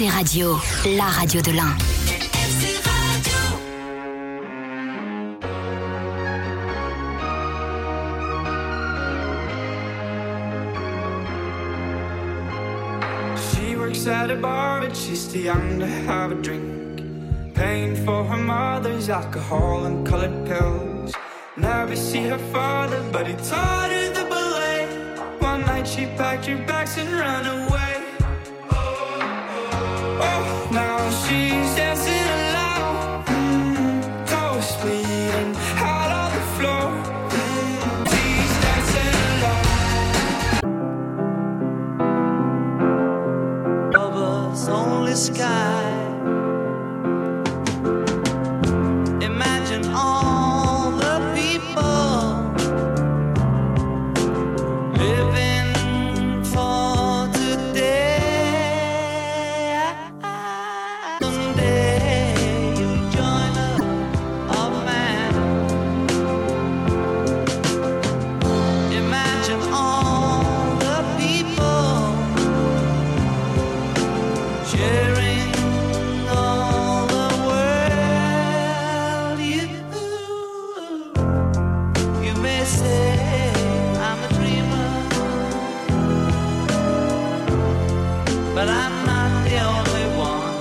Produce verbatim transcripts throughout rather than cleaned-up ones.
C Radio, la radio de l'Ain. She works at a bar, but she's too young to have a drink. Paying for her mother's alcohol and colored pills. Never see her father, but he taught her the ballet. One night she packed her bags and ran away. Oh, now she's dancing alone, mm, toes bleeding out on the floor. Mm, she's dancing alone. Bubbles on the sky. Imagine all the people living for today. Someday you'll join a man. Imagine all the people sharing all the world. You, you may say I'm a dreamer, but I'm not the only one.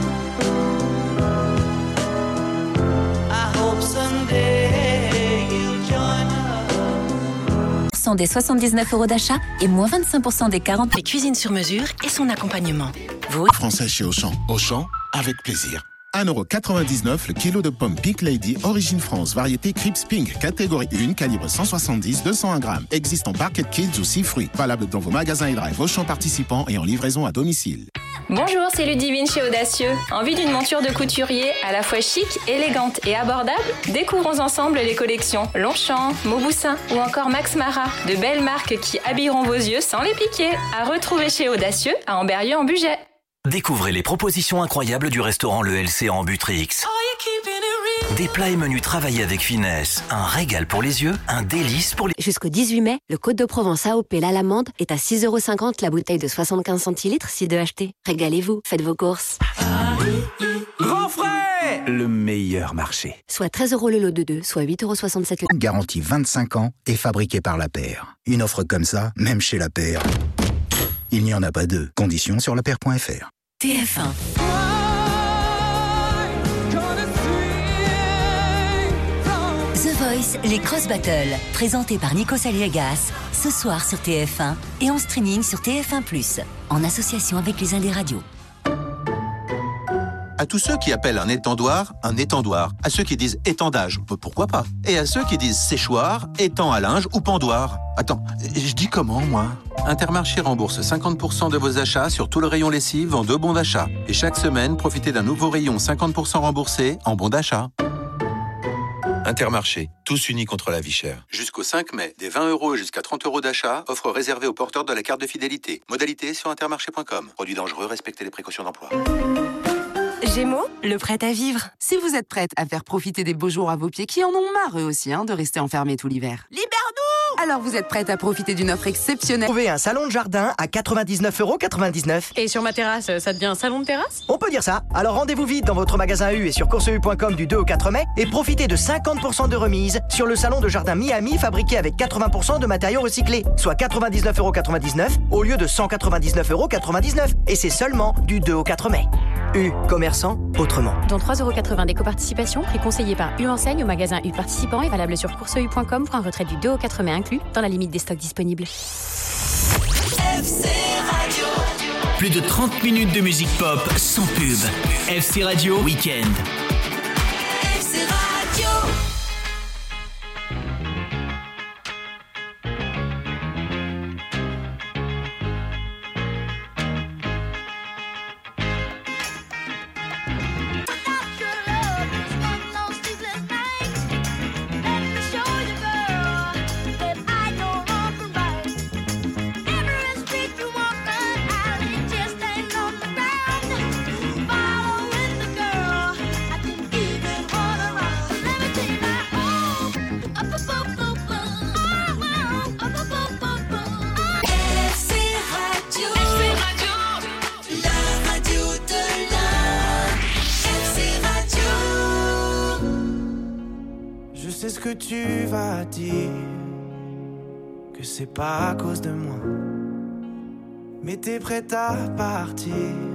I hope someday you'll join us. Des soixante-dix-neuf euros d'achat et moins vingt-cinq pour cent des quarante. Les cuisines sur mesure et son accompagnement. Vous Français chez Auchan. Auchan, avec plaisir. un euro quatre-vingt-dix-neuf le kilo de pommes Pink Lady, origine France, variété Crips Pink, catégorie un, calibre cent soixante-dix, deux cent un grammes. Existe en Barquette Kids ou six fruits. Valable dans vos magasins et drive Auchan participants et en livraison à domicile. Bonjour, c'est Ludivine chez Audacieux. Envie d'une monture de couturier à la fois chic, élégante et abordable? Découvrons ensemble les collections Longchamp, Mauboussin ou encore Max Mara. De belles marques qui habilleront vos yeux sans les piquer. À retrouver chez Audacieux à Amberieu en Bugey. Découvrez les propositions incroyables du restaurant Le L C en Butrix. Des plats et menus travaillés avec finesse, un régal pour les yeux, un délice pour les... Jusqu'au dix-huit mai, le Côte de Provence A O P l'Alamande est à six euros cinquante la bouteille de soixante-quinze centilitres si deux achetés. Régalez-vous, faites vos courses. Grand frais, le meilleur marché. Soit treize euros le lot de deux, soit huit euros soixante-sept le... Garantie vingt-cinq ans et fabriqué par La Paire. Une offre comme ça, même chez La Paire, il n'y en a pas deux. Conditions sur lapaire point f r. T F un. The Voice, les Cross Battles, présentés par Nico Saliegas, ce soir sur T F un et en streaming sur T F un plus, en association avec les Indés Radio. À tous ceux qui appellent un étendoir un étendoir, à ceux qui disent étendage, pourquoi pas, et à ceux qui disent séchoir, étang à linge ou pendoir. Attends, je dis comment, moi? Intermarché rembourse cinquante pour cent de vos achats sur tout le rayon lessive en deux bons d'achat. Et chaque semaine, profitez d'un nouveau rayon cinquante pour cent remboursé en bons d'achat. Intermarché, tous unis contre la vie chère. Jusqu'au cinq mai, des vingt euros jusqu'à trente euros d'achat, offre réservée aux porteurs de la carte de fidélité. Modalité sur intermarché point com. Produit dangereux, respectez les précautions d'emploi. Gémeaux, le prêt à vivre. Si vous êtes prête à faire profiter des beaux jours à vos pieds qui en ont marre eux aussi hein, de rester enfermés tout l'hiver. Libère-nous! Alors vous êtes prête à profiter d'une offre exceptionnelle. Trouvez un salon de jardin à quatre-vingt-dix-neuf euros quatre-vingt-dix-neuf. Et sur ma terrasse, ça devient un salon de terrasse? On peut dire ça. Alors rendez-vous vite dans votre magasin U et sur course u point com du deux au quatre mai et profitez de cinquante pour cent de remise sur le salon de jardin Miami fabriqué avec quatre-vingts pour cent de matériaux recyclés, soit quatre-vingt-dix-neuf euros quatre-vingt-dix-neuf au lieu de cent quatre-vingt-dix-neuf euros quatre-vingt-dix-neuf. Et c'est seulement du deux au quatre mai. U, commerçant autrement. Dans trois euros quatre-vingts d'éco-participation, prix conseillé par U Enseigne au magasin U participant et valable sur course u point com pour un retrait du deux au quatre mai inclus dans la limite des stocks disponibles. F C Radio. Plus de trente minutes de musique pop sans pub. F C Radio Week-end. F C Radio. Following the girl, I didn't even wanna run. Let me take my sais ce que tu vas dire, que c'est pas à cause de moi, mais t'es prête à partir,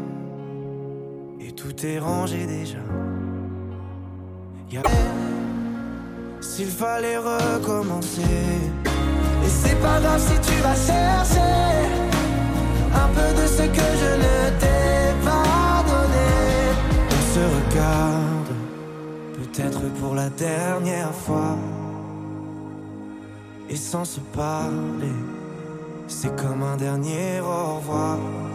et tout est rangé déjà. Y'a... S'il fallait recommencer, et c'est pas grave si tu vas chercher un peu de ce que je ne t'ai pas donné. On se regarde, peut-être pour la dernière fois, et sans se parler, c'est comme un dernier au revoir.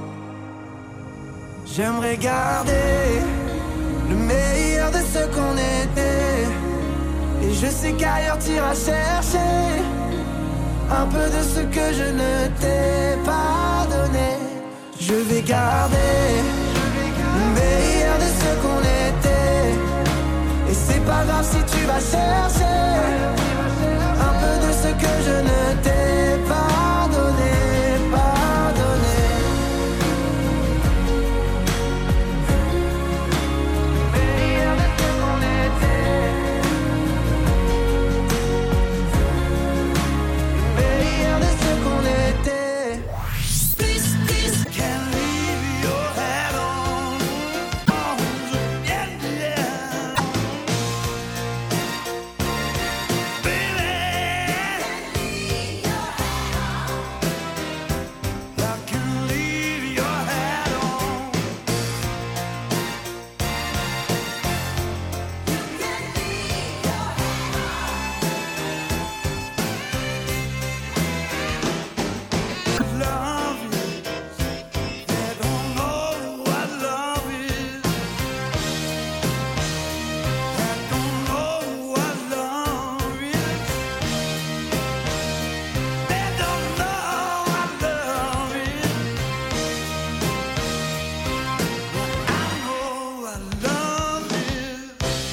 J'aimerais garder le meilleur de ce qu'on était, et je sais qu'ailleurs t'iras chercher un peu de ce que je ne t'ai pas donné. Je vais garder le meilleur de ce qu'on était, et c'est pas grave si tu vas chercher un peu de ce que je ne t'ai pas donné, pas donné. Le meilleur de ce qu'on était, le meilleur de ce qu'on était. This, this can leave your head on, on, yeah, yeah. Baby, I can leave your head on. Love is, they don't know what love is. They don't know what love is. They don't know what love is. I know what love is.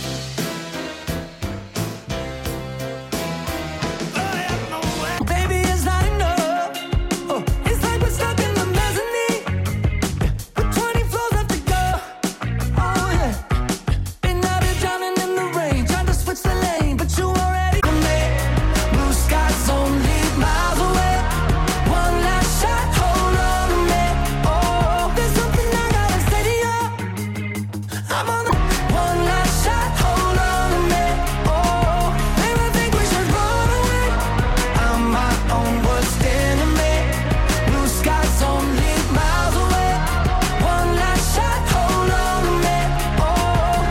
Baby, it's not enough. Oh, it's like we're stuck in the mezzanine with twenty floors left to go. Oh yeah, and now they're drowning in the rain, trying to switch the lane, but you already made. Blue skies only miles away. One last shot, hold on to me. Oh, there's something I gotta say to you. I'm on the one last shot, hold on to me. Oh, baby, I think we should run away. I'm my own worst enemy. Blue skies only miles away. One last shot, hold on to me. Oh,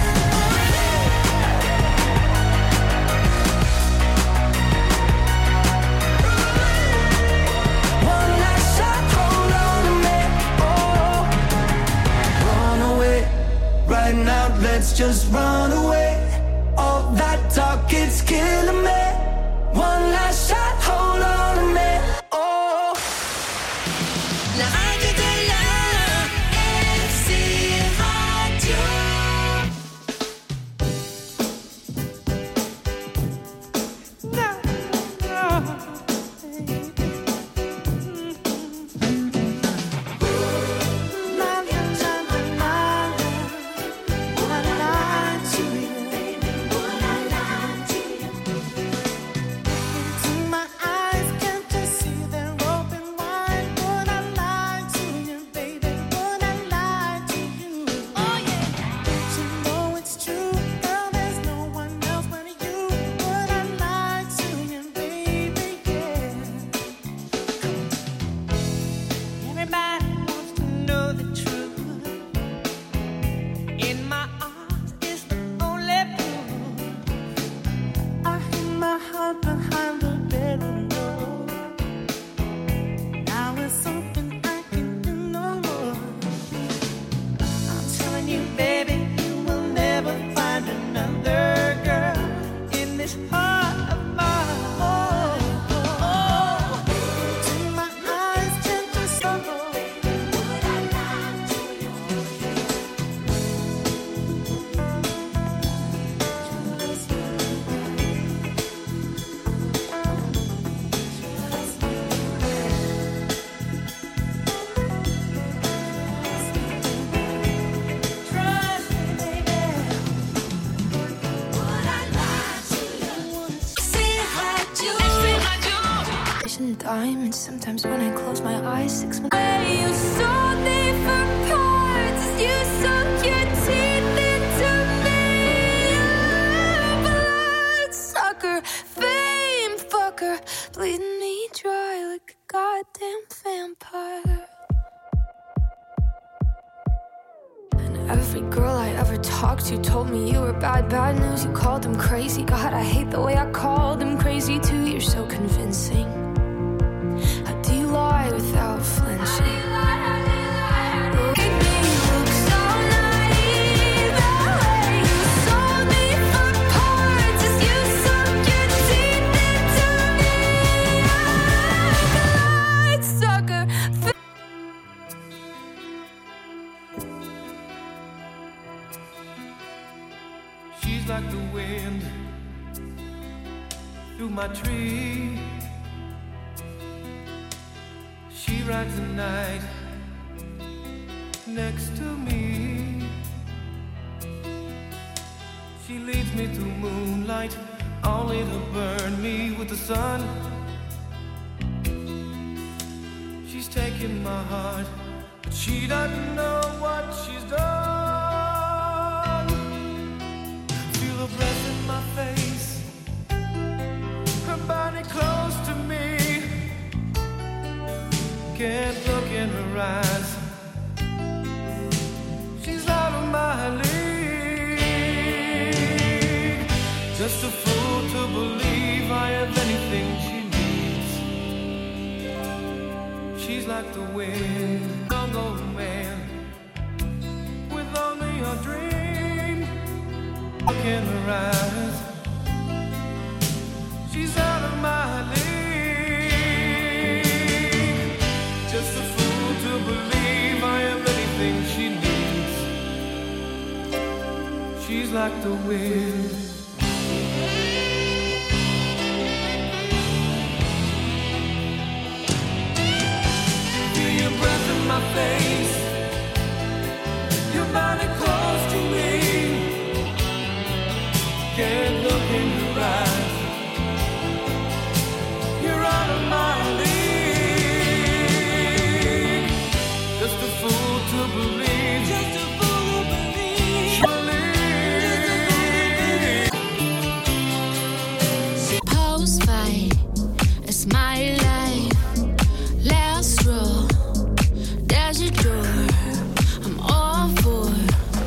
one last shot, hold on to me. Oh, run away right now. Let's just run away. All that talk, it's killing me. One last shot, hold on to me. Oh, La radio de l'Ain, F C Radio. To my eyes, time. And sometimes when I close my eyes, six months later, you sold me for parts. You sunk your teeth into me. Bloodsucker, fame fucker, bleeding me dry like a goddamn vampire. And every girl I ever talked to told me you were bad, bad news. You called them crazy. God, I hate the way I called them crazy too. You're so convincing. How do you lie without flinching? Like the wind through my tree, she rides the night next to me. She leads me through moonlight, only to burn me with the sun. She's taking my heart, but she doesn't know what she's done. Feel her breath in my face, her body close to me. Can't look in her eyes, she's out of my league. Just a fool to believe I have anything she needs. She's like the wind, young old man with only a dream. Look in her eyes, she's out of my league. Just a fool to believe I am anything she needs. She's like the wind. Feel your breath in my face, your body close to me. Can't look in your eyes, you're out of my league. Just a fool to believe, just a fool to believe, believe. Post fight, it's my life. Last row, there's your door. I'm all for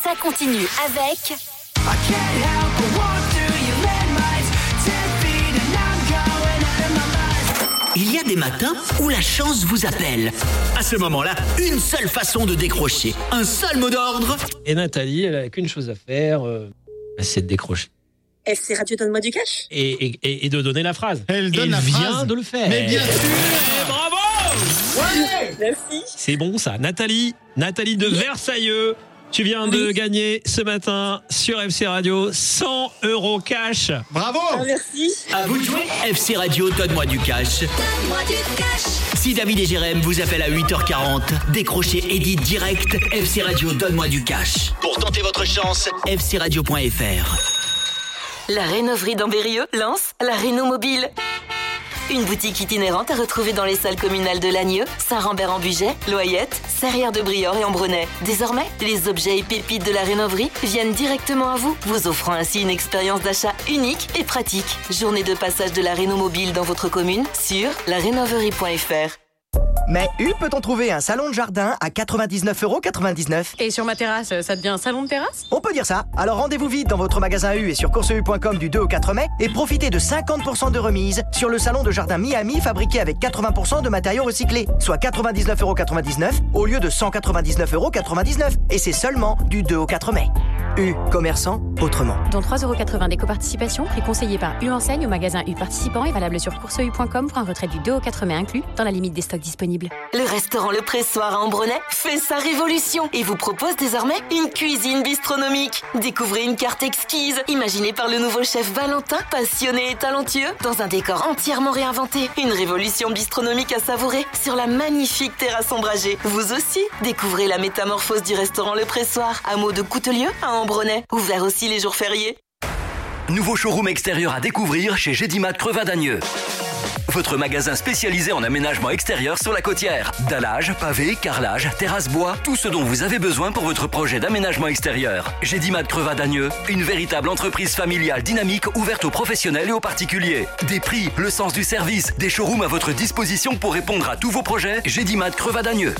Ça continue avec... Il y a des matins où la chance vous appelle. À ce moment-là, une seule façon de décrocher, un seul mot d'ordre. Et Nathalie, elle a qu'une chose à faire, euh, c'est de décrocher. F C Radio, donne-moi du cash. Et, et, et de donner la phrase. Elle donne elle la vient phrase. de le faire. Mais bien sûr. Et bravo. Ouais. Merci. C'est bon ça. Nathalie, Nathalie de Versailleux. Tu viens oui. de gagner ce matin sur F C Radio cent euros cash. Bravo. Ah, merci. À vous de jouer. F C Radio, donne-moi du cash. Donne-moi du cash. Si David et Jérém vous appellent à huit heures quarante, décrochez Edit direct. F C Radio, donne-moi du cash. Pour tenter votre chance, f c radio point f r. La Rénoverie d'Ambérieux lance la Réno Mobile. Une boutique itinérante à retrouver dans les salles communales de Lagnieu, Saint-Rambert-en-Bugey, Loyette, Serrières-de-Briord et Ambronay. Désormais, les objets et pépites de la Rénoverie viennent directement à vous, vous offrant ainsi une expérience d'achat unique et pratique. Journée de passage de la Réno Mobile dans votre commune sur la rénoverie point f r. Mais où peut-on trouver un salon de jardin à quatre-vingt-dix-neuf euros quatre-vingt-dix-neuf? Et sur ma terrasse, ça devient un salon de terrasse? On peut dire ça. Alors rendez-vous vite dans votre magasin U et sur course u point com du deux au quatre mai et profitez de cinquante pour cent de remise sur le salon de jardin Miami fabriqué avec quatre-vingts pour cent de matériaux recyclés, soit quatre-vingt-dix-neuf euros quatre-vingt-dix-neuf au lieu de cent quatre-vingt-dix-neuf euros quatre-vingt-dix-neuf. Et c'est seulement du deux au quatre mai. U, commerçant autrement. Dont trois euros quatre-vingts d'éco-participation, prix conseillé par U Enseigne au magasin U participant et valable sur course u point com pour un retrait du deux au quatre mai inclus dans la limite des stocks disponibles. Le restaurant Le Pressoir à Ambronay fait sa révolution et vous propose désormais une cuisine bistronomique. Découvrez une carte exquise, imaginée par le nouveau chef Valentin, passionné et talentueux, dans un décor entièrement réinventé. Une révolution bistronomique à savourer sur la magnifique terrasse ombragée. Vous aussi, découvrez la métamorphose du restaurant Le Pressoir, hameau de Coutelieu à Ambronay, ouvert aussi les jours fériés. Nouveau showroom extérieur à découvrir chez Gédimat Crevadagneux. Votre magasin spécialisé en aménagement extérieur sur la Côtière. Dallage, pavé, carrelage, terrasse bois, tout ce dont vous avez besoin pour votre projet d'aménagement extérieur. Gédimat Crevadagneux, une véritable entreprise familiale dynamique ouverte aux professionnels et aux particuliers. Des prix, le sens du service, des showrooms à votre disposition pour répondre à tous vos projets. Gédimat Crevadagneux.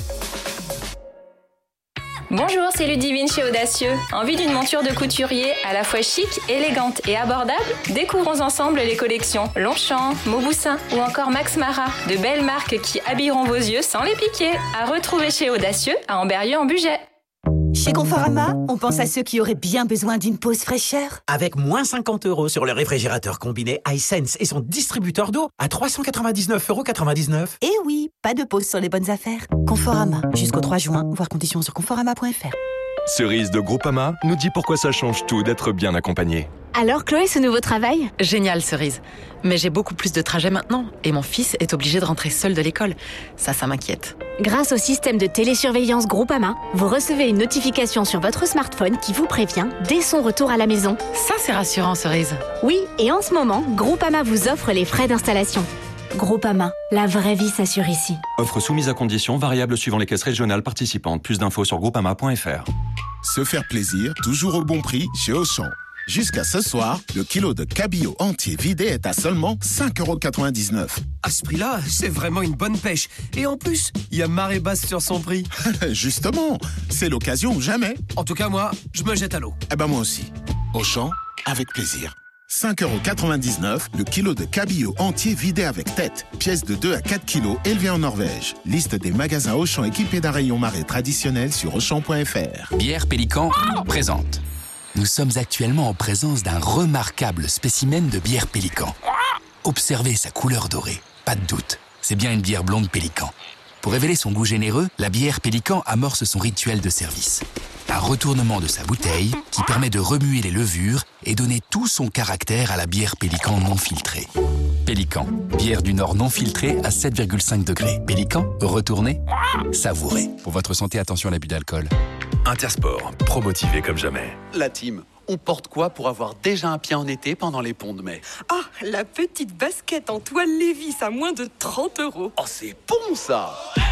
Bonjour, c'est Ludivine chez Audacieux. Envie d'une monture de couturier à la fois chic, élégante et abordable? Découvrons ensemble les collections Longchamp, Mauboussin ou encore Max Mara. De belles marques qui habilleront vos yeux sans les piquer. À retrouver chez Audacieux à Ambérieux-en-Bugey. Chez Conforama, on pense à ceux qui auraient bien besoin d'une pause fraîcheur. Avec moins cinquante euros sur le réfrigérateur combiné iSense et son distributeur d'eau à trois cent quatre-vingt-dix-neuf euros quatre-vingt-dix-neuf. Et oui, pas de pause sur les bonnes affaires. Conforama, jusqu'au trois juin, voir conditions sur conforama point f r. Cerise de Groupama nous dit pourquoi ça change tout d'être bien accompagné. Alors Chloé, ce nouveau travail? Génial, Cerise. Mais j'ai beaucoup plus de trajets maintenant et mon fils est obligé de rentrer seul de l'école. Ça, ça m'inquiète. Grâce au système de télésurveillance Groupama, vous recevez une notification sur votre smartphone qui vous prévient dès son retour à la maison. Ça, c'est rassurant, Cerise. Oui, et en ce moment, Groupama vous offre les frais d'installation. Groupama, la vraie vie s'assure ici. Offre soumise à conditions, variable suivant les caisses régionales participantes. Plus d'infos sur groupama point f r. Se faire plaisir, toujours au bon prix chez Auchan. Jusqu'à ce soir, le kilo de cabillaud entier vidé est à seulement cinq euros quatre-vingt-dix-neuf. À ce prix-là, c'est vraiment une bonne pêche. Et en plus, il y a marée basse sur son prix. Justement, c'est l'occasion ou jamais. En tout cas, moi, je me jette à l'eau. Eh ben moi aussi. Auchan, avec plaisir. cinq euros quatre-vingt-dix-neuf, le kilo de cabillaud entier vidé avec tête. Pièce de deux à quatre kilos, élevée en Norvège. Liste des magasins Auchan équipés d'un rayon marée traditionnel sur auchan point f r. Bière Pélican présente. Nous sommes actuellement en présence d'un remarquable spécimen de bière Pélican. Observez sa couleur dorée. Pas de doute, c'est bien une bière blonde Pélican. Pour révéler son goût généreux, la bière Pélican amorce son rituel de service. Un retournement de sa bouteille qui permet de remuer les levures et donner tout son caractère à la bière Pélican non filtrée. Pélican, bière du Nord non filtrée à sept virgule cinq degrés. Pélican, retournez, savourez. Pour votre santé, attention à l'abus d'alcool. Intersport, pro-motivé comme jamais. La team, on porte quoi pour avoir déjà un pied en été pendant les ponts de mai? Ah, la petite basket en toile Lévis à moins de trente euros. Oh, c'est bon ça!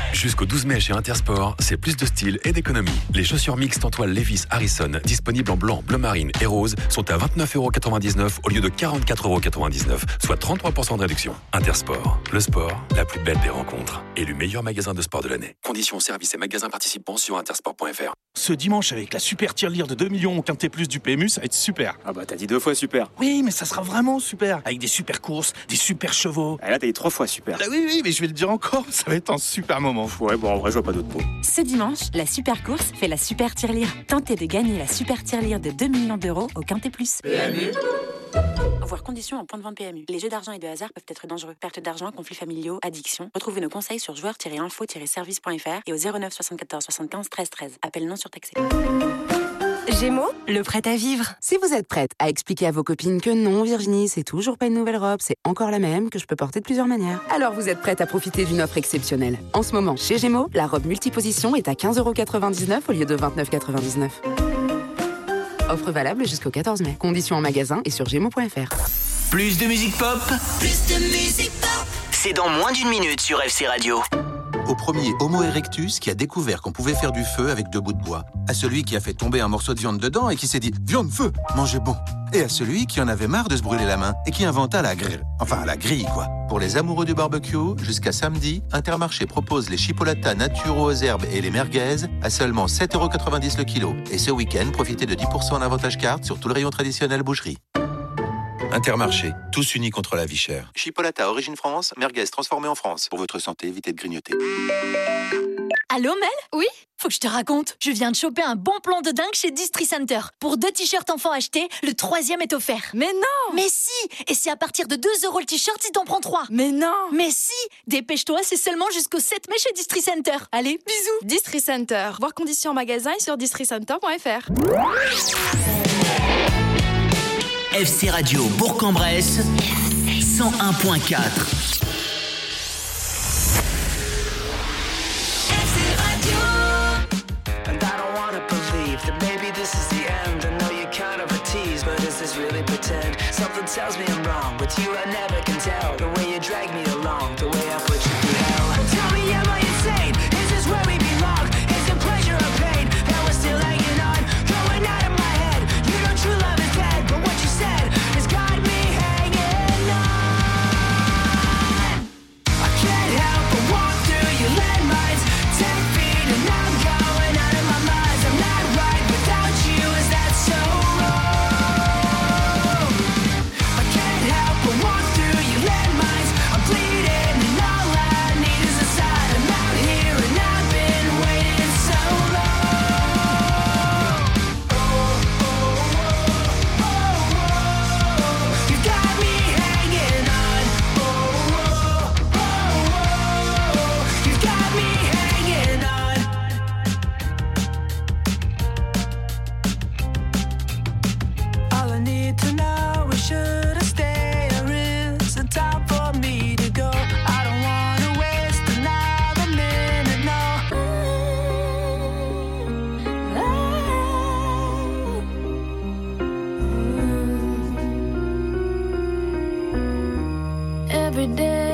Jusqu'au douze mai chez Intersport, c'est plus de style et d'économie. Les chaussures mixtes en toile Levi's Harrison, disponibles en blanc, bleu marine et rose, sont à vingt-neuf euros quatre-vingt-dix-neuf au lieu de quarante-quatre euros quatre-vingt-dix-neuf, soit trente-trois pour cent de réduction. Intersport, le sport, la plus belle des rencontres. Élu meilleur magasin de sport de l'année. Conditions, services et magasins participants sur intersport point f r. Ce dimanche, avec la super tirelire de deux millions au Quintet Plus du P M U, ça va être super. Ah bah t'as dit deux fois super. Oui, mais ça sera vraiment super. Avec des super courses, des super chevaux. Ah là t'as dit trois fois super. Ah oui, oui, mais je vais le dire encore, ça va être un super moment. Ouais, bon, en vrai, je vois pas d'autre mot. Ce dimanche, la super course fait la super tirelire. Tentez de gagner la super tirelire de deux millions d'euros au Quintet Plus. P M U. Voir conditions en point de vente P M U. Les jeux d'argent et de hasard peuvent être dangereux. Perte d'argent, conflits familiaux, addiction. Retrouvez nos conseils sur joueurs tiret info tiret service point f r et au zéro neuf soixante-quatorze soixante-quinze treize treize. Appel non surtaxé. Gémeaux, le prêt à vivre. Si vous êtes prête à expliquer à vos copines que non, Virginie, c'est toujours pas une nouvelle robe, c'est encore la même, que je peux porter de plusieurs manières, alors vous êtes prête à profiter d'une offre exceptionnelle. En ce moment, chez Gémeaux, la robe multiposition est à quinze euros quatre-vingt-dix-neuf au lieu de vingt-neuf euros quatre-vingt-dix-neuf. Offre valable jusqu'au quatorze mai. Conditions en magasin et sur gémeaux point f r. Plus de musique pop, Plus de musique pop. c'est dans moins d'une minute sur F C Radio. Au premier Homo erectus qui a découvert qu'on pouvait faire du feu avec deux bouts de bois. À celui qui a fait tomber un morceau de viande dedans et qui s'est dit « Viande, feu, mangez bon !» Et à celui qui en avait marre de se brûler la main et qui inventa la grille. Enfin, la grille, quoi. Pour les amoureux du barbecue, jusqu'à samedi, Intermarché propose les chipolatas naturaux aux herbes et les merguez à seulement sept euros quatre-vingt-dix le kilo. Et ce week-end, profitez de dix pour cent en avantage carte sur tout le rayon traditionnel boucherie. Intermarché, tous unis contre la vie chère. Chipolata origine France, merguez transformée en France. Pour votre santé, évitez de grignoter. Allô Mel? Oui? Faut que je te raconte, je viens de choper un bon plan de dingue chez Distri Center. Pour deux t-shirts enfants achetés, le troisième est offert. Mais non! Mais si! Et c'est à partir de deux euros le t-shirt si t'en prends trois. Mais non! Mais si! Dépêche-toi, c'est seulement jusqu'au sept mai chez Distri Center. Allez, bisous! Distri Center. Voir conditions en magasin et sur distri center point f r. F C Radio Bourg-en-Bresse, cent un point quatre. And I don't wanna believe that maybe this is the end. I know you're kind of a tease, but is this really pretend? Something tells me I'm wrong. With you I never can tell. The way you drag me along, the way I put you through hell. Tell me, am I insane? Is this where we belong? Is it pleasure or pain that we're still hanging on? Going out of my head. You know true love is dead, but what you said has got me hanging on. I can't help but walk through your landmines. Ten feet and I'm going out of my mind. I'm not right without you. Is that so wrong? I can't help but walk through your landmines. I'm bleeding and all I need is a sign. I'm out here and I've been waiting so long. You got me hanging on. You got me hanging on. All I need to know is should I stay or is it time for me to go? I don't wanna waste another minute, Every day